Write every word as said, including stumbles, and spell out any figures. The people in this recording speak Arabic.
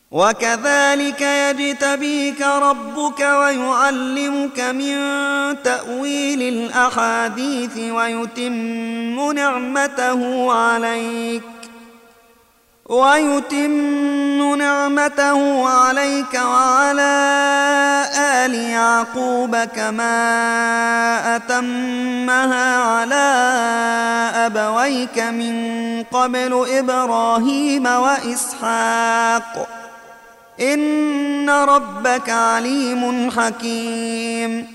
وكذلك يجتبيك ربك ويعلمك من تأويل الأحاديث ويتم نعمته عليك ويتم نعمته عليك وعلى آل يعقوب كما أتمها على أبويك من قبل إبراهيم وإسحاق إن ربك عليم حكيم